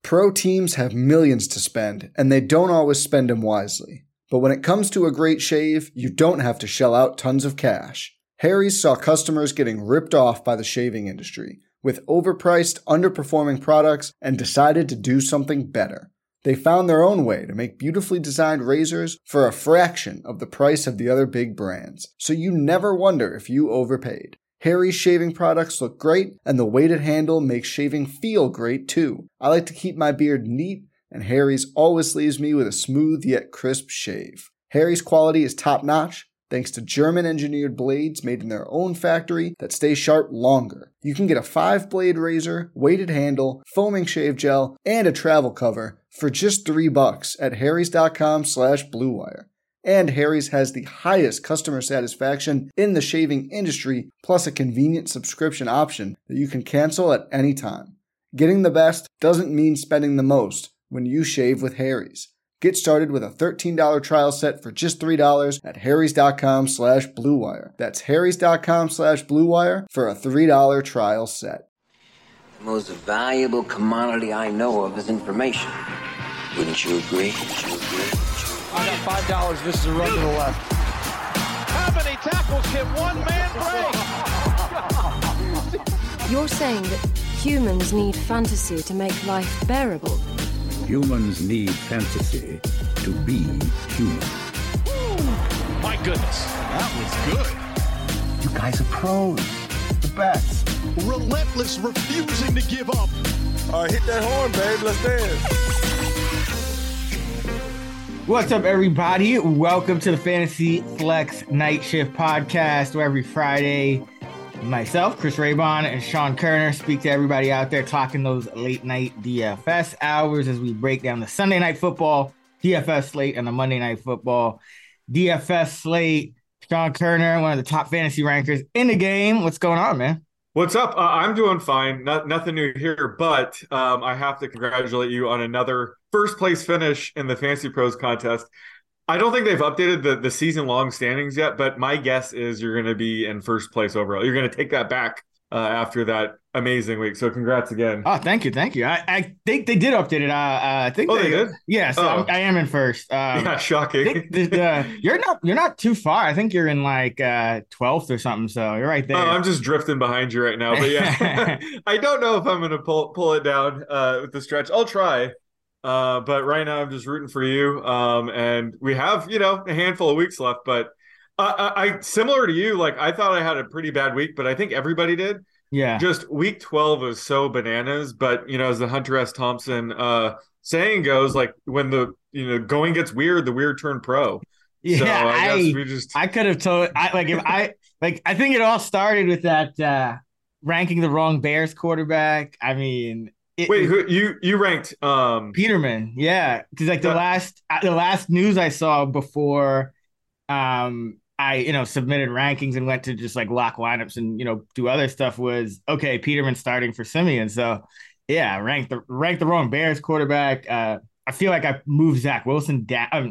Pro teams have millions to spend, and they don't always spend them wisely. But when it comes to a great shave, you don't have to shell out tons of cash. Harry's saw customers getting ripped off by the shaving industry with overpriced, underperforming products and decided to do something better. They found their own way to make beautifully designed razors for a fraction of the price of the other big brands, so you never wonder if you overpaid. Harry's shaving products look great, and the weighted handle makes shaving feel great too. I like to keep my beard neat, and Harry's always leaves me with a smooth yet crisp shave. Harry's quality is top-notch, thanks to German-engineered blades made in their own factory that stay sharp longer. You can get a 5-blade razor, weighted handle, foaming shave gel, and a travel cover for just $3 at harrys.com/bluewire. And Harry's has the highest customer satisfaction in the shaving industry, plus a convenient subscription option that you can cancel at any time. Getting the best doesn't mean spending the most when you shave with Harry's. Get started with a $13 trial set for just $3 at harrys.com/bluewire. That's harrys.com/bluewire for a $3 trial set. The most valuable commodity I know of is information. Wouldn't you agree? I got $5. This is a run to the left. How many tackles can one man break? You're saying that humans need fantasy to make life bearable? Humans need fantasy to be human. My goodness, that was good. You guys are pros. The best. Relentless, refusing to give up. All right, hit that horn, babe. Let's dance. What's up, everybody? Welcome to the Fantasy Flex Night Shift Podcast, where every Friday, myself, Chris Raybon, and Sean Kerner speak to everybody out there talking those late night DFS hours as we break down the Sunday night football DFS slate and the Monday night football DFS slate. Sean Kerner, one of the top fantasy rankers in the game. What's going on, man? What's up? I'm doing fine. Nothing new here, but I have to congratulate you on another first place finish in the Fantasy Pros contest. I don't think they've updated the season long standings yet, but my guess is you're going to be in first place overall. You're going to take that back after that amazing week. So congrats again. Oh, thank you. I think they did update it. I think they did. Yeah, so I am in first. Yeah, shocking. You're not too far. I think you're in like 12th or something. So you're right there. I'm just drifting behind you right now. But yeah, I don't know if I'm going to pull it down with the stretch. I'll try. But right now I'm just rooting for you. And we have, a handful of weeks left, but I similar to you, like I thought I had a pretty bad week, but I think everybody did. Yeah. Just week 12 was so bananas, but as the Hunter S. Thompson saying goes, like when the going gets weird, the weird turn pro. Yeah, so I guess we just I could have told I think it all started with that ranking the wrong Bears quarterback. I mean, who you ranked Peterman? Yeah, because like the last news I saw before I submitted rankings and went to just like lock lineups and do other stuff was okay. Peterman starting for Simeon, so yeah, ranked the wrong Bears quarterback. I feel like I moved Garrett Wilson down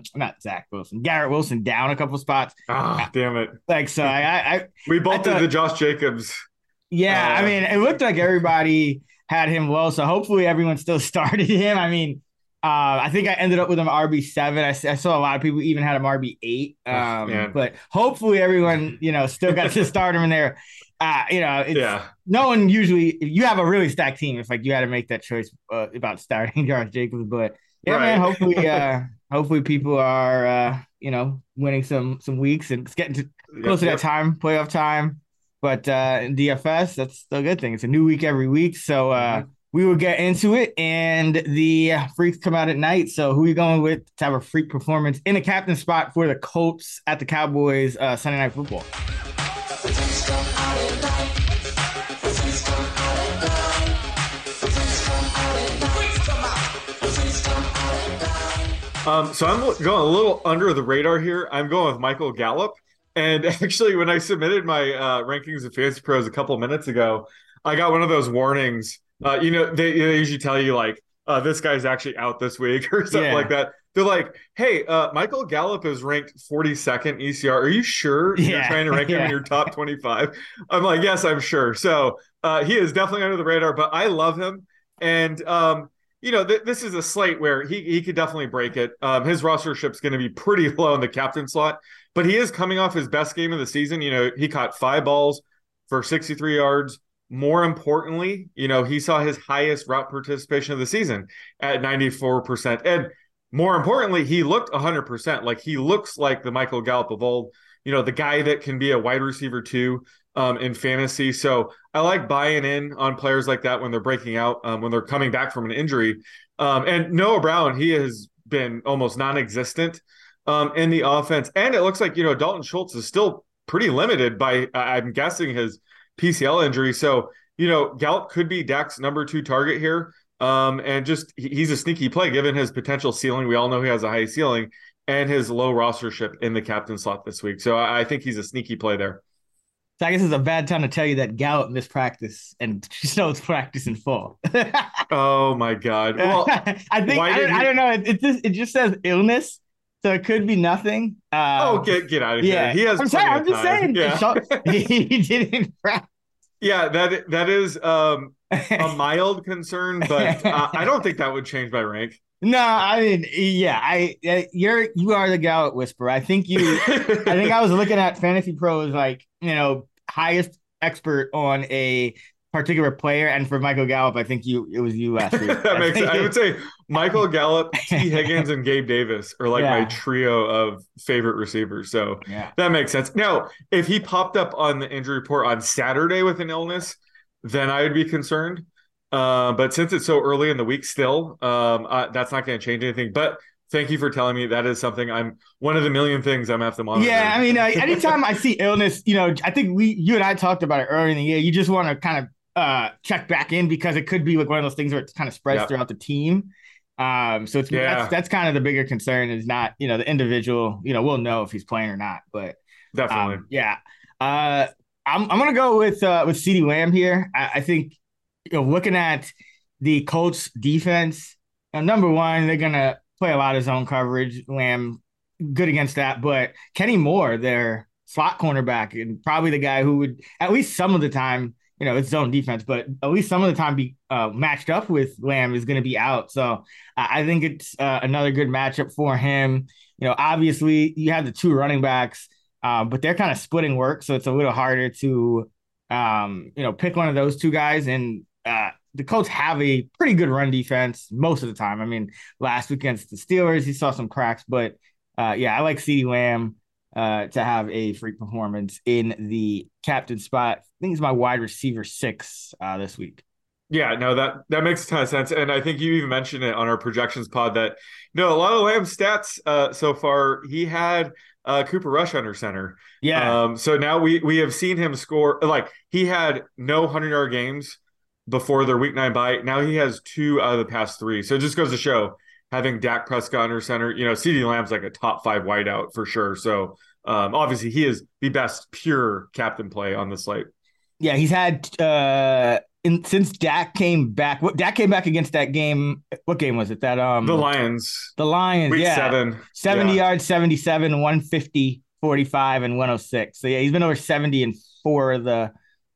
a couple spots. Ah, damn it! Like so, we both did the Josh Jacobs. Yeah, I mean, it looked like everybody had him low, so hopefully everyone still started him. I mean, I think I ended up with him RB7. I saw a lot of people even had him RB8. But hopefully everyone, still got to start him in there. No one usually, you have a really stacked team if like you had to make that choice about starting Josh Jacobs. But yeah, right. Man, hopefully people are, winning some weeks and it's getting close to that time, playoff time. But in DFS, that's the good thing. It's a new week every week. So, we will get into it, and the freaks come out at night. So who are you going with to have a freak performance in a captain spot for the Colts at the Cowboys Sunday Night Football? So I'm going a little under the radar here. I'm going with Michael Gallup. And actually, when I submitted my rankings of Fantasy Pros a couple minutes ago, I got one of those warnings. They usually tell you like this guy's actually out this week or something like that. They're like, hey, Michael Gallup is ranked 42nd ECR. Are you sure you're trying to rank him in your top 25? I'm like, yes, I'm sure. So he is definitely under the radar, but I love him. And this is a slate where he could definitely break it. His rostership's going to be pretty low in the captain slot, but he is coming off his best game of the season. He caught 5 balls for 63 yards. More importantly, he saw his highest route participation of the season at 94%. And more importantly, he looked 100%. Like, he looks like the Michael Gallup of old, the guy that can be a wide receiver too in fantasy. So I like buying in on players like that when they're breaking out, when they're coming back from an injury. And Noah Brown, he has been almost non-existent in the offense. And it looks like, Dalton Schultz is still pretty limited by, I'm guessing, his PCL injury. So, Gallup could be Dak's number 2 target here. And just, he's a sneaky play given his potential ceiling. We all know he has a high ceiling and his low rostership in the captain slot this week. So I think he's a sneaky play there. So I guess it's a bad time to tell you that Gallup missed practice and Schultz practice in full. Oh my God. Well, I don't know. It just says illness. So it could be nothing. Get out of here. He has I'm just saying. Yeah. He didn't practice. Yeah, that is a mild concern, but I don't think that would change my rank. No, I mean, yeah, you are the Gallup whisperer. I think I was looking at Fantasy Pros, like, highest expert on a particular player, and for Michael Gallup, I think it was you last week. That makes sense. I would say Michael Gallup, T. Higgins, and Gabe Davis are like my trio of favorite receivers. So that makes sense. Now, if he popped up on the injury report on Saturday with an illness, then I would be concerned. But since it's so early in the week still, that's not going to change anything. But thank you for telling me. That is something one of the million things I'm going to have to monitor. Yeah, I mean, anytime I see illness, I think you and I talked about it earlier in the year. You just want to kind of check back in because it could be like one of those things where it kind of spreads throughout the team. So that's kind of the bigger concern is not, the individual, we'll know if he's playing or not. But definitely. I'm going to go with CeeDee Lamb here. I think, looking at the Colts defense, number one, they're going to play a lot of zone coverage. Lamb, good against that. But Kenny Moore, their slot cornerback, and probably the guy who would, at least some of the time, it's zone defense, but at least some of the time be matched up with Lamb is going to be out. So I think it's another good matchup for him. Obviously, you have the 2 running backs, but they're kind of splitting work. So it's a little harder to, pick one of those 2 guys. And the Colts have a pretty good run defense most of the time. I mean, last week against the Steelers, he saw some cracks, but I like CeeDee Lamb to have a freak performance in the captain spot. I think he's my wide receiver 6 this week. Yeah, no, that makes a ton of sense. And I think you even mentioned it on our projections pod that, a lot of Lamb's stats so far, he had Cooper Rush under center. Yeah. So now we have seen him score, like, he had no 100-yard games before their week 9 bye. Now he has 2 out of the past 3. So it just goes to show, having Dak Prescott under center, CeeDee Lamb's like a top 5 wideout for sure. So obviously he is the best pure captain play on the slate. Yeah, he's had since Dak came back. Dak came back against that game. What game was it? That the Lions. The Lions. Week 7. 70 yards, 77, 150, 45, and 106. So he's been over 70 in 4 of the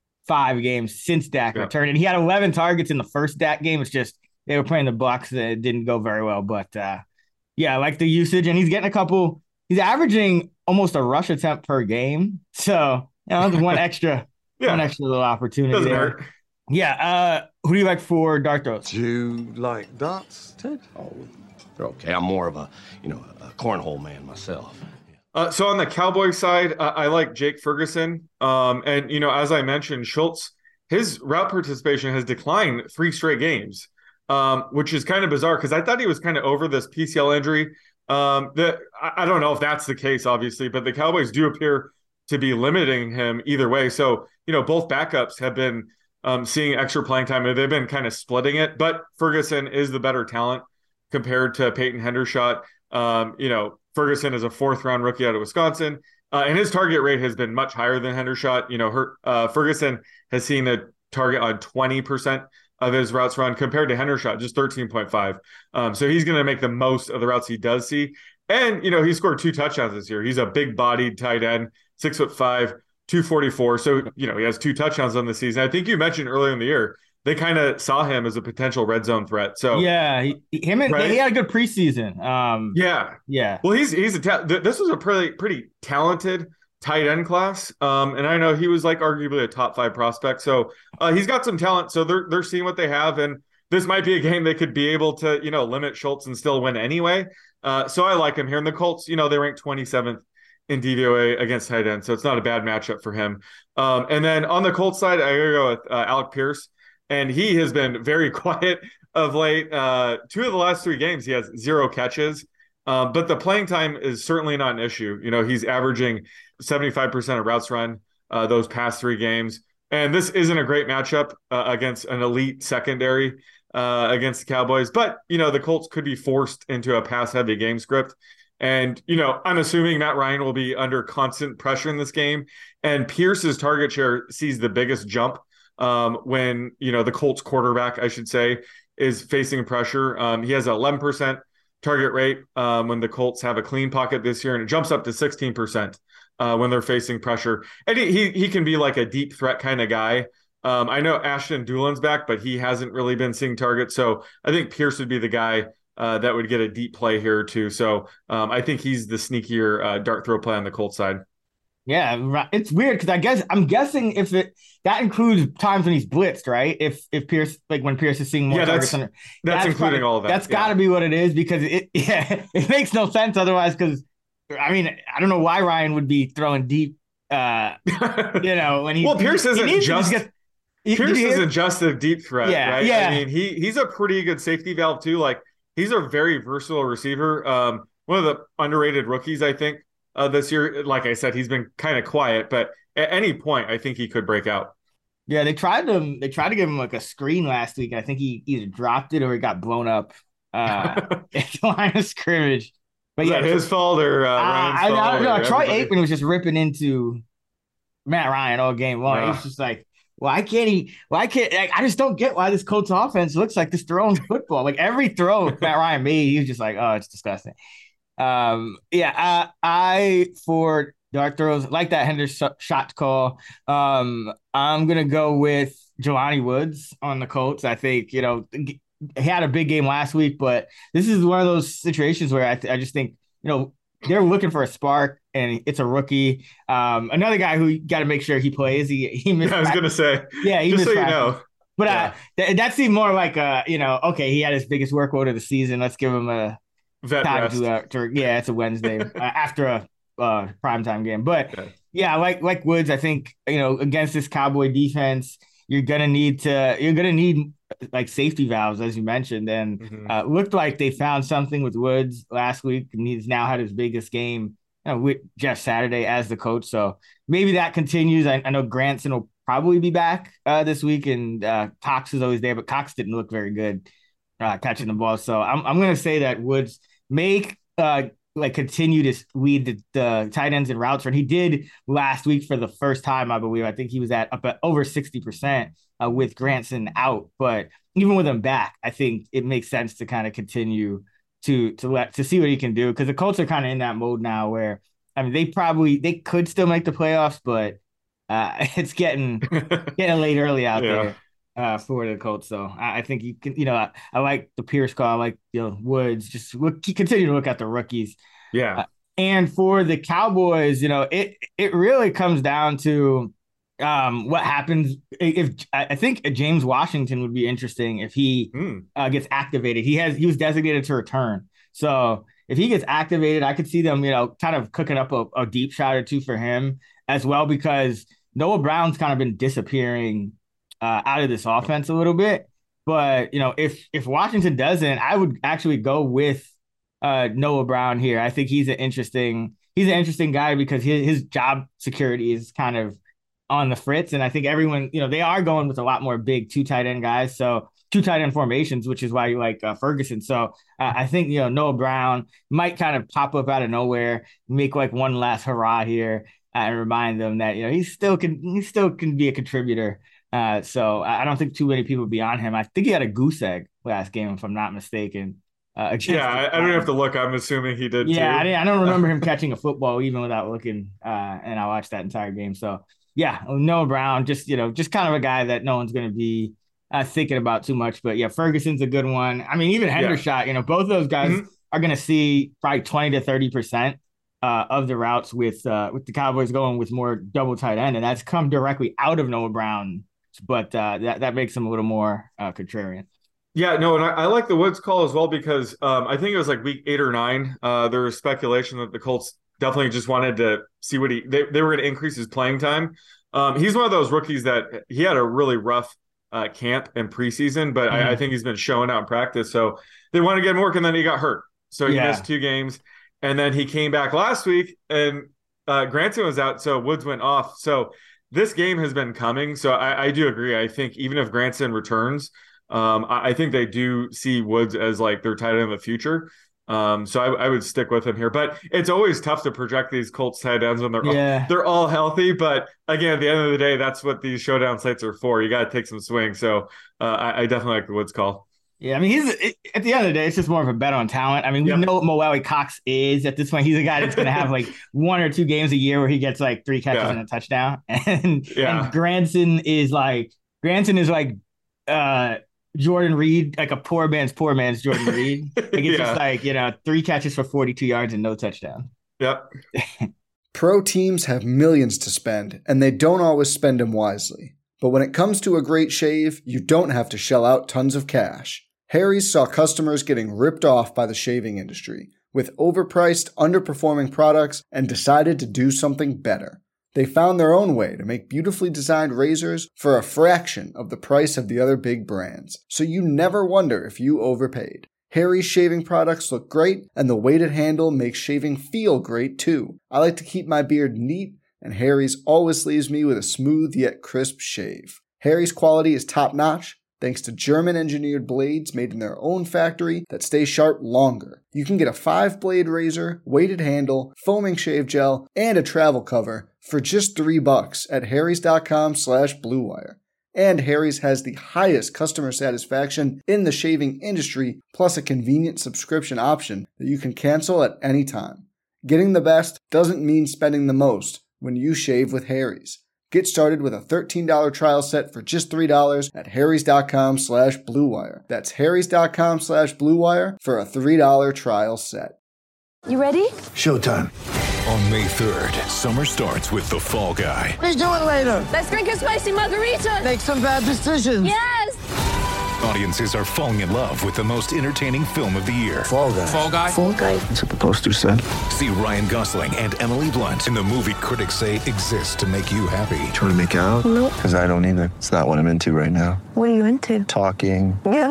5 games since Dak returned. And he had 11 targets in the first Dak game. It's just they were playing the Bucs and it didn't go very well. But I like the usage, and he's getting he's averaging almost a rush attempt per game. So one extra little opportunity. Doesn't there. hurt. Yeah. Who do you like for dart throws? Do you like darts, Ted? Oh, they're okay. I'm more of a cornhole man myself. So on the Cowboys side, I like Jake Ferguson. And, as I mentioned, Schultz, his route participation has declined 3 straight games, which is kind of bizarre because I thought he was kind of over this PCL injury. I don't know if that's the case, obviously, but the Cowboys do appear to be limiting him either way. So, both backups have been seeing extra playing time. They've been kind of splitting it, but Ferguson is the better talent compared to Peyton Hendershot. Ferguson is a 4th-round rookie out of Wisconsin, and his target rate has been much higher than Hendershot. Ferguson has seen a target on 20% of his routes run compared to Hendershot, just 13.5. So he's going to make the most of the routes he does see. And, he scored 2 touchdowns this year. He's a big-bodied tight end, 6'5", 244. So, he has 2 touchdowns on the season. I think you mentioned earlier in the year they kind of saw him as a potential red zone threat. So yeah, he had a good preseason. Yeah. Well, he's this was a pretty talented tight end class. And I know he was like arguably a top 5 prospect. So he's got some talent. So they're seeing what they have, and this might be a game they could be able to, limit Schultz and still win anyway. So I like him here. And the Colts, they ranked 27th in DVOA against tight end, so it's not a bad matchup for him. And then on the Colts side, I gotta go with Alec Pierce, and he has been very quiet of late. 2 of the last 3 games, he has 0 catches, but the playing time is certainly not an issue. He's averaging 75% of routes run those past 3 games, and this isn't a great matchup against an elite secondary against the Cowboys, but the Colts could be forced into a pass-heavy game script. And, I'm assuming Matt Ryan will be under constant pressure in this game. And Pierce's target share sees the biggest jump when, the Colts quarterback, I should say, is facing pressure. He has an 11% target rate when the Colts have a clean pocket this year, and it jumps up to 16% when they're facing pressure. And he can be like a deep threat kind of guy. I know Ashton Doolin's back, but he hasn't really been seeing targets. So I think Pierce would be the guy that would get a deep play here too. So I think he's the sneakier dart throw play on the Colts side. Yeah, it's weird because I'm guessing if that includes times when he's blitzed, right? If Pierce, like when Pierce is seeing more targets, that's including all of that. That's got to be what it is, because it makes no sense otherwise. Because I don't know why Ryan would be throwing deep. When he Pierce isn't just a deep threat, right? Yeah. I mean, he's a pretty good safety valve too. Like, he's a very versatile receiver. One of the underrated rookies, I think, this year. Like I said, he's been kind of quiet, but at any point, I think he could break out. Yeah, they tried to give him like a screen last week. I think he either dropped it or he got blown up at the line of scrimmage. But Is that his fault or Ryan's fault? I don't know. Troy Aikman was just ripping into Matt Ryan all game long. He's just like, I just don't get why this Colts offense looks like this throwing football. Like every throw Matt Ryan made, he was just like, oh, it's disgusting. I for dart throws like that Henderson shot call. I'm gonna go with Jelani Woods on the Colts. I think he had a big game last week, but this is one of those situations where I just think they're looking for a spark, and it's a rookie. Another guy who got to make sure he plays. He missed. I was gonna say, he just missed so practice. But that seemed more like okay, he had his biggest workload of the season. Let's give him a vet time rest. It's a Wednesday after a primetime game. But like Woods, I think against this Cowboy defense, you're gonna need like safety valves, as you mentioned, and looked like they found something with Woods last week, and he's now had his biggest game with Jeff Saturday as the coach. So maybe that continues. I know Granson will probably be back this week, and Cox is always there, but Cox didn't look very good catching the ball. So I'm going to say that Woods may continue to lead the tight ends and routes run. He did last week for the first time, I believe. I think he was up at over 60% with Granson out. But even with him back, I think it makes sense to kind of continue to see what he can do, because the Colts are kind of in that mode now where, they could still make the playoffs, but it's getting late early out there for the Colts. So I think you can, I like the Pierce call. I like Woods. Just continue to look at the rookies. Yeah. And for the Cowboys, it really comes down to what happens if I think James Washington would be interesting if he gets activated. He was designated to return. So if he gets activated, I could see them, kind of cooking up a deep shot or two for him as well, because Noah Brown's kind of been disappearing out of this offense a little bit. But, if Washington doesn't, I would actually go with Noah Brown here. I think he's an interesting guy because his job security is kind of on the fritz. And I think everyone, they are going with a lot more big 2 tight end guys. So 2 tight end formations, which is why you like Ferguson. So I think, Noah Brown might kind of pop up out of nowhere, make like one last hurrah here and remind them that, he still can be a contributor. So I don't think too many people would be on him. I think he had a goose egg last game, if I'm not mistaken. I don't have to look. I'm assuming he did too. Yeah, I don't remember him catching a football even without looking, and I watched that entire game. So, Noah Brown, just kind of a guy that no one's going to be thinking about too much. But yeah, Ferguson's a good one. I mean, even Hendershot, both of those guys are going to see probably 20 to 30% of the routes with the Cowboys going with more double tight end, and that's come directly out of Noah Brown. But that makes them a little more contrarian. Yeah, no, and I like the Woods call as well because I think it was like week 8 or 9. There was speculation that the Colts definitely just wanted to see what they were going to increase his playing time. He's one of those rookies that he had a really rough camp and preseason, but I think he's been showing out in practice. So they want to get him work, and then he got hurt. So he missed 2 games, and then he came back last week, and Granson was out, so Woods went off. So this game has been coming. So I do agree. I think even if Granson returns, I think they do see Woods as like their tight end in the future. So I would stick with him here, but it's always tough to project these Colts tight ends when they're all healthy. But again, at the end of the day, that's what these showdown sites are for. You got to take some swings. So I definitely like the Woods call. Yeah, I mean, at the end of the day, it's just more of a bet on talent. I mean, we know what Mo Alley-Cox is at this point. He's a guy that's going to have like 1 or 2 games a year where he gets like 3 catches and a touchdown. And Granson is like Jordan Reed, like a poor man's Jordan Reed. Like it's just like, 3 catches for 42 yards and no touchdown. Yep. Pro teams have millions to spend, and they don't always spend them wisely. But when it comes to a great shave, you don't have to shell out tons of cash. Harry's saw customers getting ripped off by the shaving industry with overpriced, underperforming products and decided to do something better. They found their own way to make beautifully designed razors for a fraction of the price of the other big brands, so you never wonder if you overpaid. Harry's shaving products look great, and the weighted handle makes shaving feel great too. I like to keep my beard neat, and Harry's always leaves me with a smooth yet crisp shave. Harry's quality is top-notch, thanks to German-engineered blades made in their own factory that stay sharp longer. You can get a 5-blade razor, weighted handle, foaming shave gel, and a travel cover for just $3 at harrys.com/bluewire. And Harry's has the highest customer satisfaction in the shaving industry, plus a convenient subscription option that you can cancel at any time. Getting the best doesn't mean spending the most when you shave with Harry's. Get started with a $13 trial set for just $3 at harrys.com/bluewire. That's harrys.com/bluewire for a $3 trial set. You ready? Showtime. On May 3rd, summer starts with The Fall Guy. Let's do it later. Let's drink a spicy margarita. Make some bad decisions. Yes. Audiences are falling in love with the most entertaining film of the year. Fall Guy. Fall Guy? Fall Guy. That's what the poster said. See Ryan Gosling and Emily Blunt in the movie critics say exists to make you happy. Trying to make it out? Nope. Because I don't either. It's not what I'm into right now. What are you into? Talking. Yeah.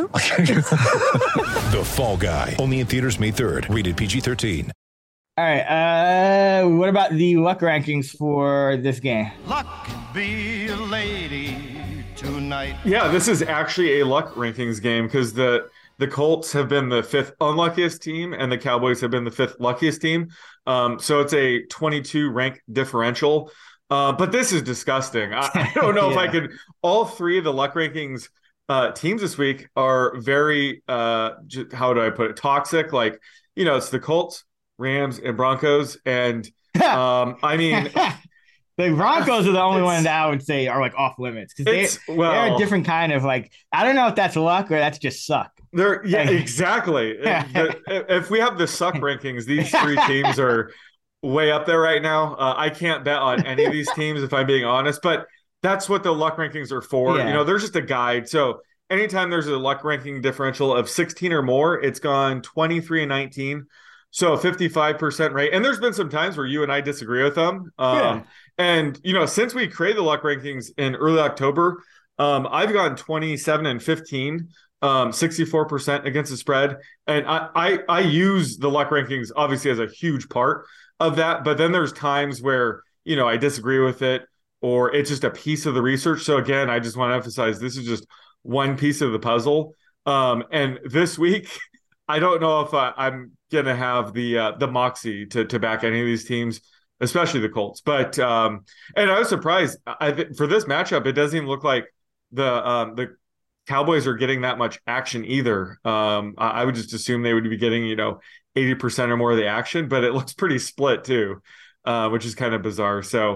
The Fall Guy. Only in theaters May 3rd. Rated PG-13. All right. What about the luck rankings for this game? Luck be a lady tonight. Yeah, this is actually a luck rankings game because the Colts have been the 5th unluckiest team and the Cowboys have been the 5th luckiest team. So it's a 22 rank differential. But this is disgusting. I don't know if I could. All 3 of the luck rankings teams this week are very, how do I put it, toxic. Like, it's the Colts, Rams, and Broncos. And I mean, the Broncos are the only one that I would say are like off limits because they're a different kind of like, I don't know if that's luck or that's just suck. Exactly. If we have the suck rankings, these 3 teams are way up there right now. I can't bet on any of these teams if I'm being honest, but that's what the luck rankings are for. Yeah. They're just a guide. So anytime there's a luck ranking differential of 16 or more, it's gone 23-19. So 55% rate. And there's been some times where you and I disagree with them. And, since we created the luck rankings in early October, I've gone 27-15, 64% against the spread. And I use the luck rankings obviously as a huge part of that. But then there's times where, I disagree with it or it's just a piece of the research. So again, I just want to emphasize this is just one piece of the puzzle. And this week, I don't know if I'm going to have the moxie to back any of these teams, especially the Colts. But and I was surprised. For this matchup, it doesn't even look like the Cowboys are getting that much action either. I would just assume they would be getting 80% or more of the action, but it looks pretty split too, which is kind of bizarre. So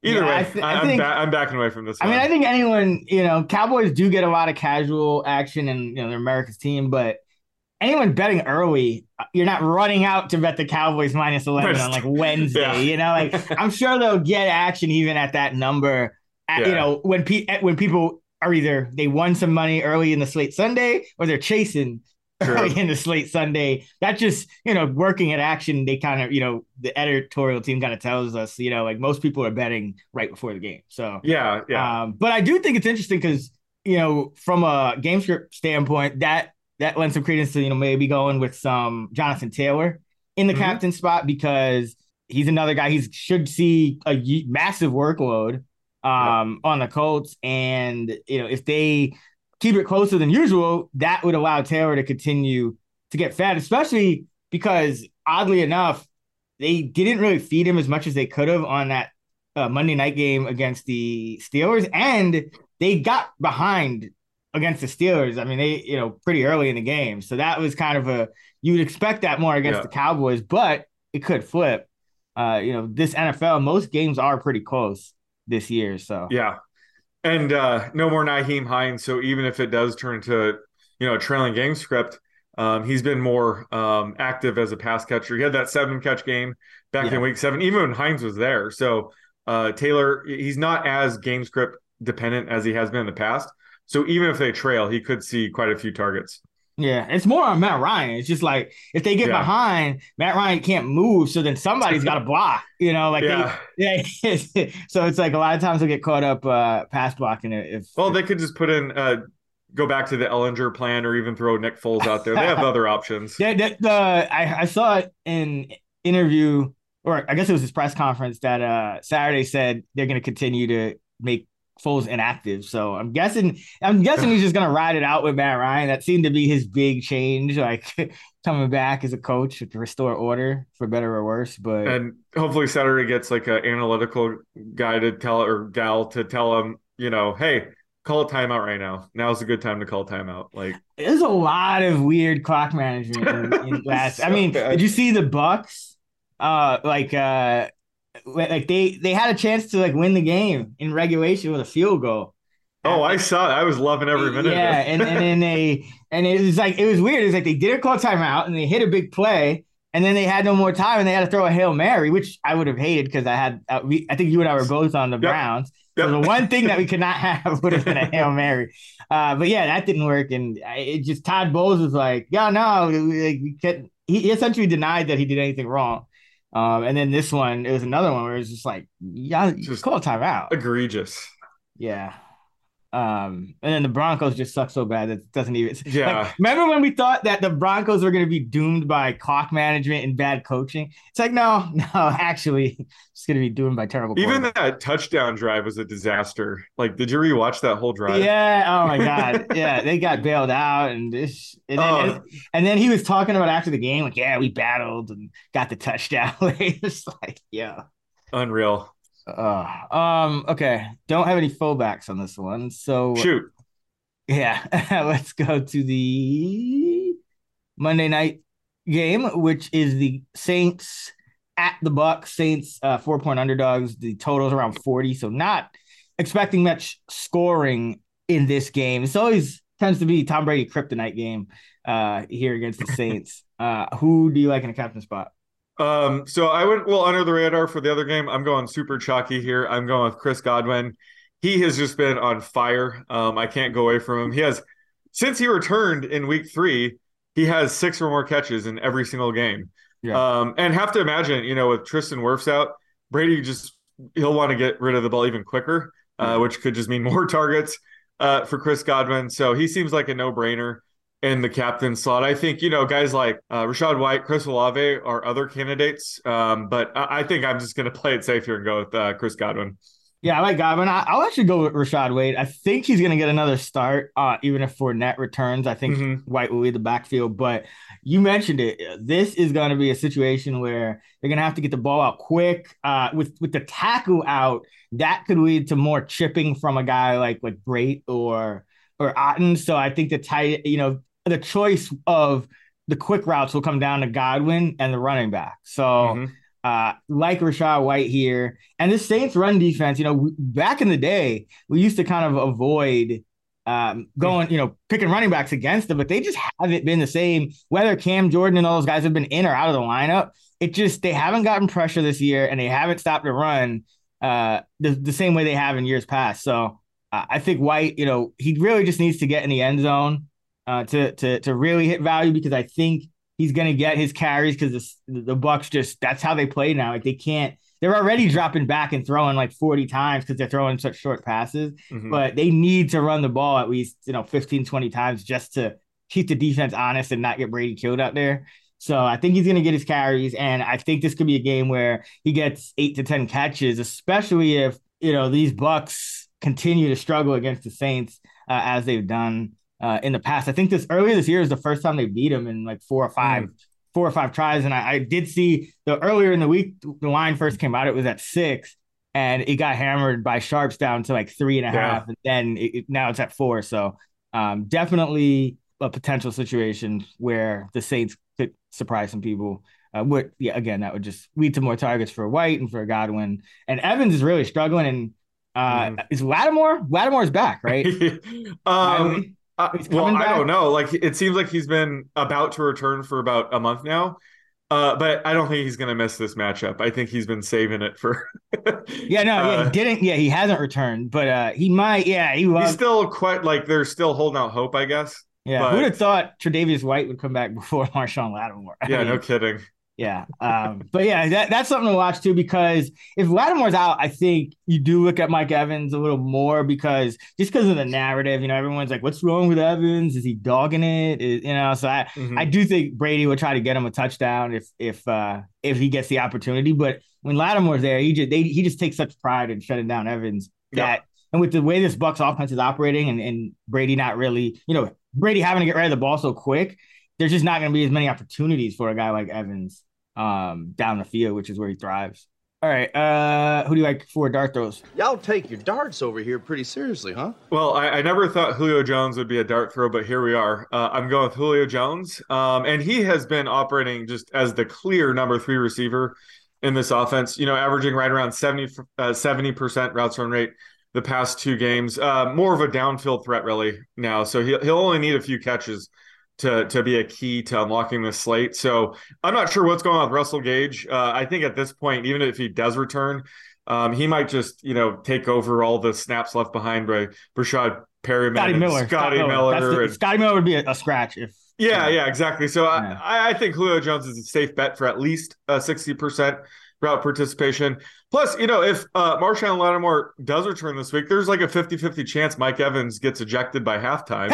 Either way, I'm backing away from this one. I mean, I think anyone, Cowboys do get a lot of casual action and, they're America's team, but anyone betting early, you're not running out to bet the Cowboys minus 11 on like Wednesday, I'm sure they'll get action even at that number, when people are either they won some money early in the slate Sunday or they're chasing early in the slate Sunday. That just, working at action, they kind of, the editorial team kind of tells us, like most people are betting right before the game. So, but I do think it's interesting because, from a game script standpoint, that lends some credence to, maybe going with some Jonathan Taylor in the captain spot because he's another guy. He should see a massive workload on the Colts. And, if they keep it closer than usual, that would allow Taylor to continue to get fed, especially because, oddly enough, they didn't really feed him as much as they could have on that Monday night game against the Steelers. And they got behind against the Steelers. I mean, they, pretty early in the game. So that was kind of you would expect that more against the Cowboys, but it could flip. This NFL, most games are pretty close this year. So, yeah. And no more Nyheim Hines. So even if it does turn into, a trailing game script, he's been more active as a pass catcher. He had that 7-catch game back in week 7, even when Hines was there. So Taylor, he's not as game script dependent as he has been in the past. So even if they trail, he could see quite a few targets. Yeah, it's more on Matt Ryan. It's just like if they get behind, Matt Ryan can't move, so then somebody's got to block. So it's like a lot of times they'll get caught up pass blocking. They could just put in go back to the Ellinger plan, or even throw Nick Foles out there. They have other options. I saw it in interview, or I guess it was his press conference that Saturday said they're going to continue to make Foles inactive. So I'm guessing he's just gonna ride it out with Matt Ryan. That seemed to be his big change, like coming back as a coach to restore order for better or worse. And hopefully Saturday gets like an analytical guy to tell or gal to tell him, hey, call a timeout right now. Now's a good time to call a timeout. Like there's a lot of weird clock management in last. I mean, did you see the Bucks? Like they had a chance to like win the game in regulation with a field goal. Oh, I saw it. I was loving every minute. Yeah, and then it was weird. It was like they didn't call timeout and they hit a big play, and then they had no more time and they had to throw a Hail Mary, which I would have hated because I think you and I were both on the Browns. So the one thing that we could not have would have been a Hail Mary. But yeah, that didn't work, and it just Todd Bowles was like, yeah, no, like he essentially denied that he did anything wrong. And then this one, it was another one where it was just like, just call a timeout. Egregious. Yeah. And then the Broncos just suck so bad that it doesn't even. Yeah. Like, remember when we thought that the Broncos were going to be doomed by clock management and bad coaching? It's like, no, actually, it's going to be doomed by terrible. Even that touchdown drive was a disaster. Like, did you rewatch that whole drive? Yeah. Oh my God. Yeah. They got bailed out and then he was talking about after the game, like, yeah, we battled and got the touchdown. It's like, yeah. Unreal. Okay. Don't have any fullbacks on this one. So shoot. Yeah. Let's go to the Monday night game, which is the Saints at the Bucs. Saints 4-point underdogs. The total's around 40. So not expecting much scoring in this game. It's always tends to be Tom Brady kryptonite game here against the Saints. Who do you like in a captain spot? So I went under the radar for the other game. I'm going super chalky here. I'm going with Chris Godwin. He has just been on fire. I can't go away from him. Since he returned in week 3, he has 6 or more catches in every single game. Yeah. And have to imagine, with Tristan Wirfs out, Brady he'll want to get rid of the ball even quicker, which could just mean more targets for Chris Godwin. So he seems like a no-brainer in the captain slot. I think, guys like Rachaad White, Chris Olave are other candidates. But I think I'm just going to play it safe here and go with Chris Godwin. Yeah, I like Godwin. I'll actually go with Rachaad White. I think he's going to get another start, even if Fournette returns. I think White will lead the backfield. But you mentioned it. This is going to be a situation where they're going to have to get the ball out quick. With the tackle out, that could lead to more chipping from a guy like Brait or Otten. So I think the choice of the quick routes will come down to Godwin and the running back. So like Rachaad White here. And this Saints run defense, back in the day, we used to kind of avoid going, picking running backs against them, but they just haven't been the same. Whether Cam Jordan and all those guys have been in or out of the lineup, they haven't gotten pressure this year, and they haven't stopped the run the same way they have in years past. So I think White, he really just needs to get in the end zone to really hit value, because I think he's going to get his carries, because the Bucs that's how they play now. Like they're already dropping back and throwing like 40 times because they're throwing such short passes, but they need to run the ball at least, 15, 20 times just to keep the defense honest and not get Brady killed out there. So I think he's going to get his carries, and I think this could be a game where he gets 8 to 10 catches, especially if, these Bucs continue to struggle against the Saints as they've done in the past. I think earlier this year is the first time they beat him in like 4 or 5 tries. And I did see earlier in the week, the line first came out, it was at 6, and it got hammered by Sharps down to like 3.5. And then now it's at 4. So definitely a potential situation where the Saints could surprise some people. Again, that would just lead to more targets for White and for Godwin. And Evans is really struggling. And is Lattimore? Lattimore's back, right? Well, I don't know. Like, it seems like he's been about to return for about a month now. But I don't think he's going to miss this matchup. I think he's been saving it for. He didn't. Yeah, he hasn't returned, but he might. Yeah, he's still quite like they're still holding out hope, I guess. Yeah, who would have thought Tre'Davious White would come back before Marshawn Lattimore? No kidding. Yeah. But yeah, that's something to watch too, because if Lattimore's out, I think you do look at Mike Evans a little more, because of the narrative, everyone's like, what's wrong with Evans? Is he dogging it? So I do think Brady will try to get him a touchdown if he gets the opportunity. But when Lattimore's there, he just takes such pride in shutting down Evans and with the way this Bucs offense is operating and Brady not really, Brady having to get rid of the ball so quick, there's just not going to be as many opportunities for a guy like Evans down the field, which is where he thrives. All right, who do you like for dart throws? Y'all take your darts over here pretty seriously, huh? Well, I never thought Julio Jones would be a dart throw, but here we are. I'm going with Julio Jones, and he has been operating just as the clear number 3 receiver in this offense, averaging right around 70% routes run rate the past 2 games. More of a downfield threat really now, so he'll only need a few catches to be a key to unlocking this slate. So I'm not sure what's going on with Russell Gage. I think at this point, even if he does return, he might just, take over all the snaps left behind by Rashad Perriman, Scotty Miller. Scotty Miller would be a scratch if. Yeah, exactly. So yeah. I think Julio Jones is a safe bet for at least 60% route participation. Plus, if Marshawn Lattimore does return this week, there's like a 50-50 chance Mike Evans gets ejected by halftime.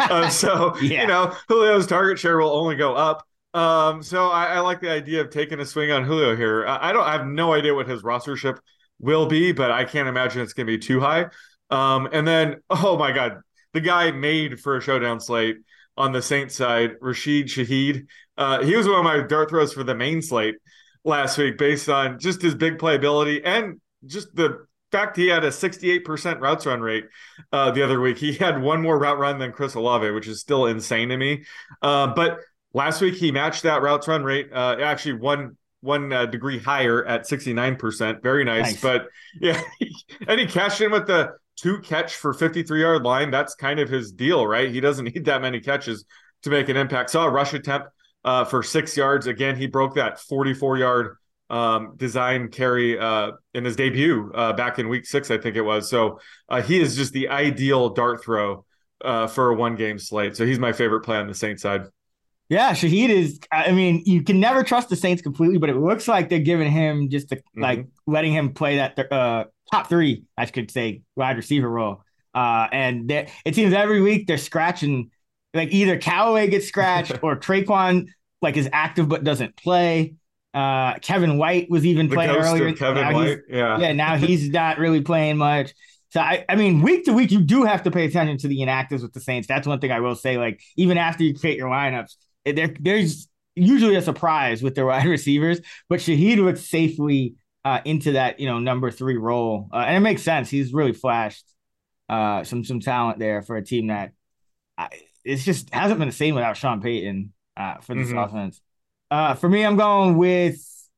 Julio's target share will only go up. So I like the idea of taking a swing on Julio here. I have no idea what his rostership will be, but I can't imagine it's going to be too high. And then, oh my God, the guy made for a showdown slate on the Saints side, Rashid Shaheed. He was one of my dart throws for the main slate last week based on just his big playability and just the fact he had a 68% routes run rate the other week. He had one more route run than Chris Olave, which is still insane to me. But last week he matched that routes run rate, actually one degree higher at 69%. Very nice. But yeah, and he cashed in with the 2 catch for 53-yard line. That's kind of his deal, right? He doesn't need that many catches to make an impact. Saw a rush attempt for 6 yards. Again, he broke that 44-yard design carry in his debut back in week 6, I think it was. So he is just the ideal dart throw for a 1-game slate. So he's my favorite play on the Saints side. Yeah, Shaheed is. I mean, you can never trust the Saints completely, but it looks like they're giving him just letting him play that top 3, I could say, wide receiver role. And it seems every week they're scratching, like either Callaway gets scratched or Traquan is active but doesn't play. Kevin White was even playing earlier. Kevin White, now he's not really playing much. So I mean, week to week, you do have to pay attention to the inactives with the Saints. That's one thing I will say. Like, even after you create your lineups, there's usually a surprise with their wide receivers, but Shaheed looks safely into that, number 3 role. And it makes sense. He's really flashed some talent there for a team that it's just hasn't been the same without Sean Payton for this offense. For me, I'm going with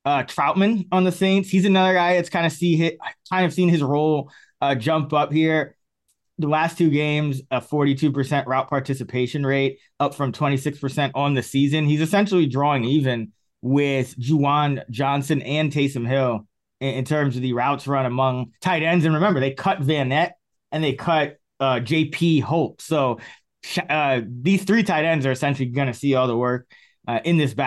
Troutman on the Saints. He's another guy that's kind of seen his role jump up here. The last 2 games, a 42% route participation rate, up from 26% on the season. He's essentially drawing even with Juwan Johnson and Taysom Hill in terms of the routes run among tight ends. And remember, they cut Van Ness and they cut J.P. Holt. So these 3 tight ends are essentially going to see all the work in the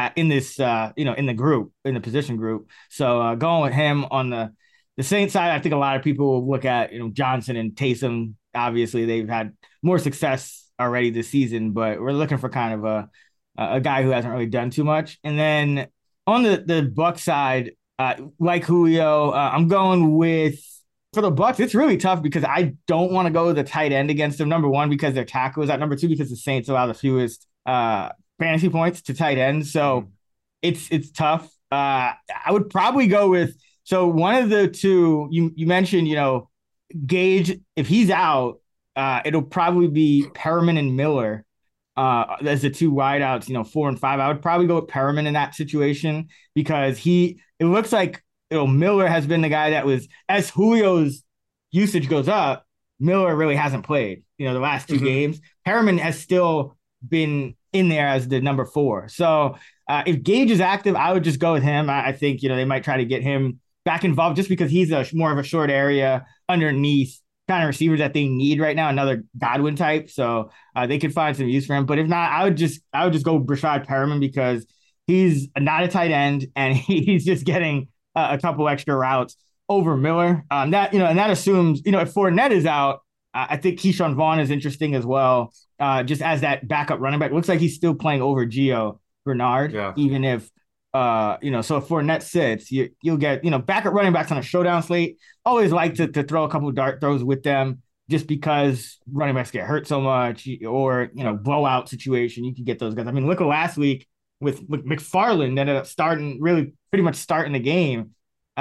position group. So going with him on the Saints side, I think a lot of people will look at, Johnson and Taysom. Obviously, they've had more success already this season, but we're looking for kind of a guy who hasn't really done too much. And then on the Bucs side, like Julio, I'm going with, for the Bucs, it's really tough because I don't want to go with the tight end against them. Number 1, because their tackle is at number 2, because the Saints allow the fewest fantasy points to tight ends. So it's tough. I would probably go with, so one of the 2 you mentioned, Gage, if he's out, it'll probably be Perriman and Miller as the 2 wideouts, 4 and 5. I would probably go with Perriman in that situation because it looks like Miller has been the guy that was, as Julio's usage goes up, Miller really hasn't played, the last 2 games. Perriman has still been in there as the number 4. So if Gage is active, I would just go with him. I think, they might try to get him back involved just because he's more of a short area underneath kind of receivers that they need right now, another Godwin type. So they could find some use for him. But if not, I would just go Brashad Perriman because he's not a tight end and he's just getting a couple extra routes over Miller. And that assumes, if Fournette is out, I think Keyshawn Vaughn is interesting as well, just as that backup running back. Looks like he's still playing over Gio Bernard, even if, so if Fournette sits, you'll get, backup running backs on a showdown slate. Always like to throw a couple dart throws with them just because running backs get hurt so much or, blowout situation. You can get those guys. I mean, look at last week with McFarland that ended up pretty much starting the game,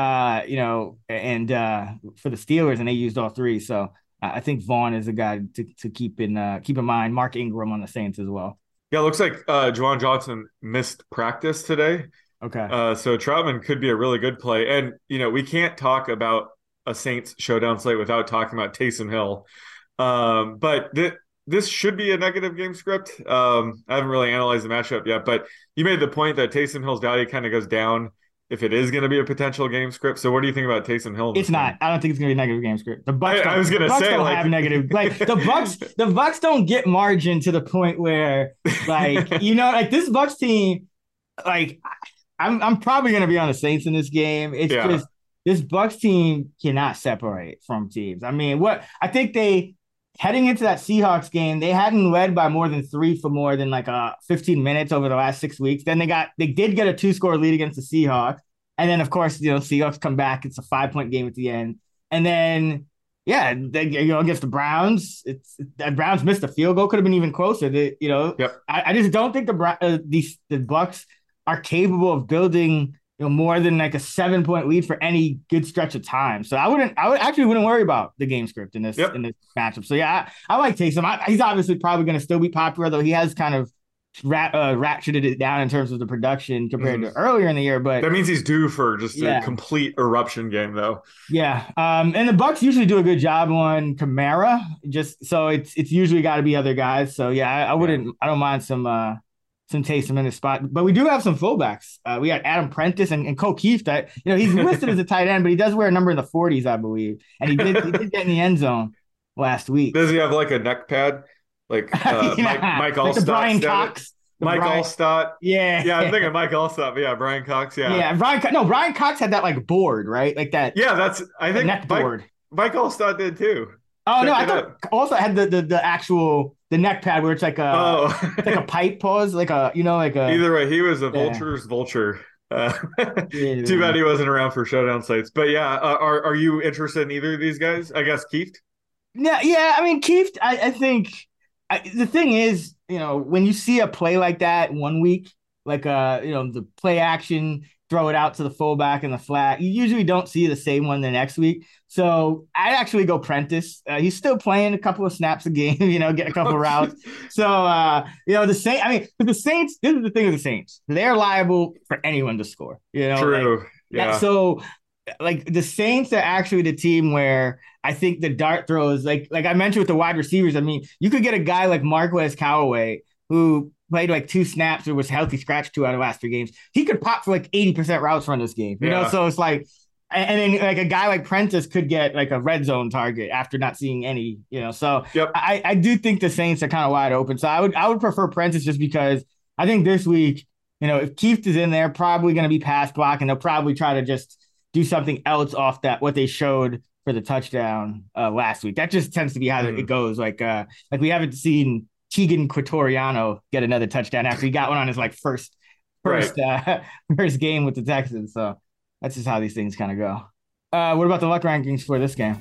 and for the Steelers, and they used all 3. So I think Vaughn is a guy to keep in mind. Mark Ingram on the Saints as well. Yeah, it looks like Juwan Johnson missed practice today. Okay. So Troutman could be a really good play. And, we can't talk about a Saints showdown slate without talking about Taysom Hill. But this should be a negative game script. I haven't really analyzed the matchup yet, but you made the point that Taysom Hill's value kind of goes down if it is going to be a potential game script. So what do you think about Taysom Hill? It's not. I don't think it's going to be a negative game script. The Bucs don't have negative. Like the Bucs don't get margin to the point where, like, this Bucs team, like, I'm probably going to be on the Saints in this game. It's just this Bucs team cannot separate from teams. I mean, I think heading into that Seahawks game, they hadn't led by more than 3 for more than 15 minutes over the last 6 weeks. Then they did get a 2-score lead against the Seahawks. And then, of course, Seahawks come back. It's a 5-point game at the end. And then, against the Browns, the Browns missed a field goal. Could have been even closer. I just don't think the Bucs are capable of building more than a 7-point lead for any good stretch of time. So I wouldn't worry about the game script in this matchup. So I like Taysom. He's obviously probably going to still be popular, though he has kind of ratcheted it down in terms of the production compared to earlier in the year. But that means he's due for just a complete eruption game, though. Yeah. And the Bucs usually do a good job on Kamara, just so it's usually got to be other guys. So I don't mind some Taysom in the spot, but we do have some fullbacks. We got Adam Prentice and Cole Keith that, he's listed as a tight end, but he does wear a number in the 40s, I believe. And he did get in the end zone last week. Does he have a neck pad? Mike Allstott. Like Brian Cox. Mike Allstott. Yeah. Yeah, I'm thinking Mike Allstott, but Brian Cox. Yeah. Yeah. Brian Cox had that board, right? Like that. Yeah, I think neck board. Mike Allstott did too. Oh, no, I thought also had the actual neck pad where it's like a pipe pause, Either way, he was a vulture's vulture. Too bad he wasn't around for showdown sites. But are you interested in either of these guys? I guess Keith. Yeah. I mean, Keith. I think the thing is, when you see a play like that 1 week, like the play action, throw it out to the fullback in the flat. You usually don't see the same one the next week. So I'd actually go Prentice. He's still playing a couple of snaps a game, get a couple of routes. So, the Saints, the Saints, this is the thing with the Saints. They're liable for anyone to score, True. Yeah. So the Saints are actually the team where I think the dart throws, like I mentioned with the wide receivers, you could get a guy like Marquez Callaway who played like 2 snaps or was healthy scratch 2 out of the last 3 games. He could pop for like 80% routes run this game, so it's like, and then like a guy like Prentice could get like a red zone target after not seeing any, so yep. I do think the Saints are kind of wide open. So I would prefer Prentice just because I think this week, if Keith is in there, probably going to be pass block, and they'll probably try to just do something else off that, what they showed for the touchdown last week. That just tends to be how it goes. Like we haven't seen Tegan Quatoriano get another touchdown after he got one on his first game with the Texans. So that's just how these things kind of go. What about the luck rankings for this game?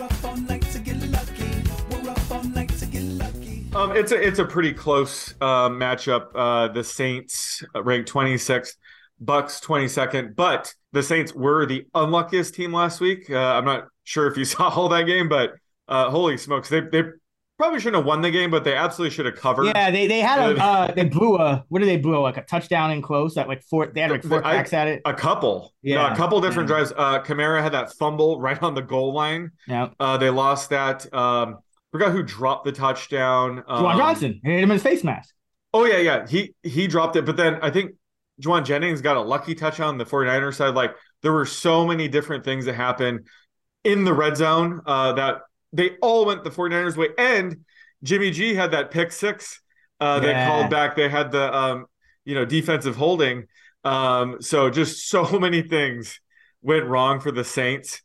It's a pretty close matchup. The Saints ranked 26th, Bucks 22nd, but the Saints were the unluckiest team last week. I'm not sure if you saw all that game, but holy smokes, they probably shouldn't have won the game, but they absolutely should have covered. Yeah, they had they blew like a touchdown in close at like 4. They had like 4 cracks at it. A couple, a couple different drives. Kamara had that fumble right on the goal line. Yeah, they lost that. Forgot who dropped the touchdown. Juwan Johnson hit him in his face mask. Oh yeah, he dropped it, but then I think Juwan Jennings got a lucky touchdown on the 49ers side. Like there were so many different things that happened in the red zone that they all went the 49ers way. And Jimmy G had that pick 6 they called back. They had the defensive holding. So just so many things went wrong for the Saints.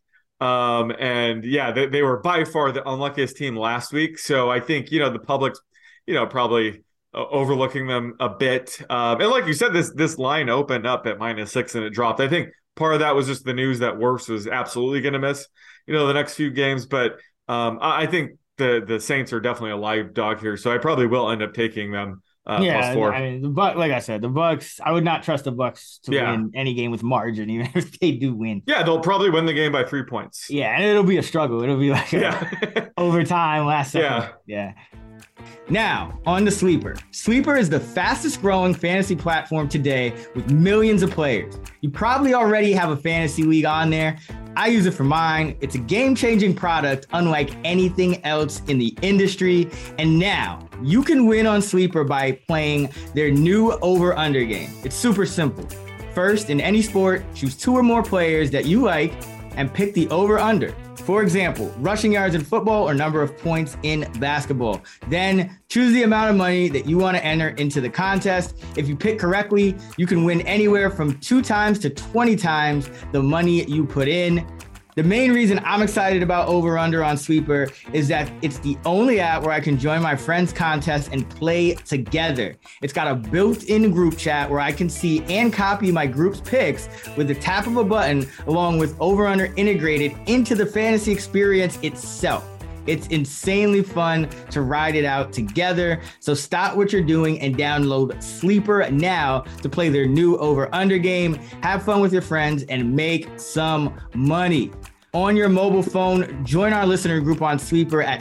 They were by far the unluckiest team last week. So I think, the public's, probably overlooking them a bit. And like you said, this line opened up at -6 and it dropped. I think part of that was just the news that Wirfs was absolutely going to miss, the next few games. But I think the Saints are definitely a live dog here. So I probably will end up taking them +4. Like I said, the Bucks, I would not trust the Bucks to win any game with margin, even if they do win. Yeah, they'll probably win the game by 3 points. Yeah, and it'll be a struggle. It'll be like overtime, last second. Yeah. Now, on to Sleeper. Sleeper is the fastest growing fantasy platform today with millions of players. You probably already have a fantasy league on there. I use it for mine. It's a game-changing product unlike anything else in the industry. And now you can win on Sleeper by playing their new over-under game. It's super simple. First, in any sport, choose 2 or more players that you like and pick the over-under. For example, rushing yards in football or number of points in basketball. Then choose the amount of money that you want to enter into the contest. If you pick correctly, you can win anywhere from 2 times to 20 times the money you put in. The main reason I'm excited about Over Under on Sleeper is that it's the only app where I can join my friends' contests and play together. It's got a built-in group chat where I can see and copy my group's picks with the tap of a button, along with Over Under integrated into the fantasy experience itself. It's insanely fun to ride it out together. So stop what you're doing and download Sleeper now to play their new over-under game. Have fun with your friends and make some money. On your mobile phone, join our listener group on Sleeper at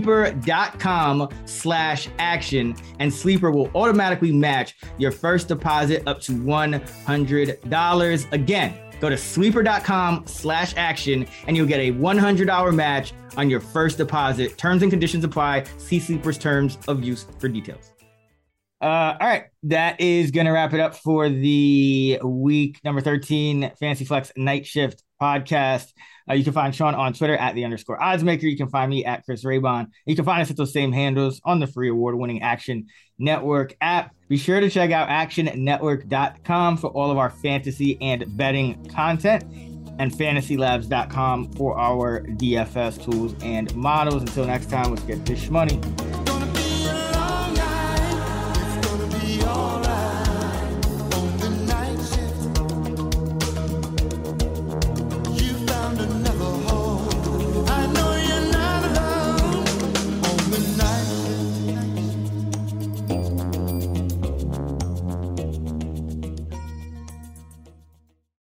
sleeper.com/action, and Sleeper will automatically match your first deposit up to $100. Again, go to sleeper.com/action and you'll get a $100 match on your first deposit. Terms and conditions apply. See Sleeper's terms of use for details. All right. That is going to wrap it up for the week number 13 Fantasy Flex Night Shift podcast. You can find Sean on Twitter at @the_oddsmaker. You can find me at Chris Raybon. You can find us at those same handles on the free award-winning Action Network app. Be sure to check out actionnetwork.com for all of our fantasy and betting content, and fantasylabs.com for our DFS tools and models. Until next time, let's get this money.